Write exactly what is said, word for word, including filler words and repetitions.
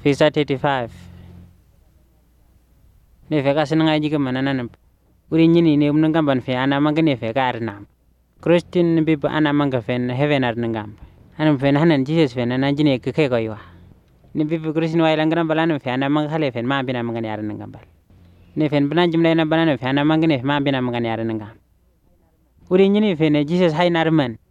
Visa thirty-five. Ne feka sinanga jike manana namp. Uri nyini ne umnangamba nfe ana manga ne feka arnam. Christian biba ana manga fen heaven arnangamba. Ana fen hanan Jesus fen ana jine keke koywa. Ne biba Christian wa ilangana balana fe ana manga hale fen ma bina manga ne arnangamba. Ne fen bana jimla na banana fe ana manga ne ma bina manga ne arnangamba. Uri nyini fen Jesus hay narman.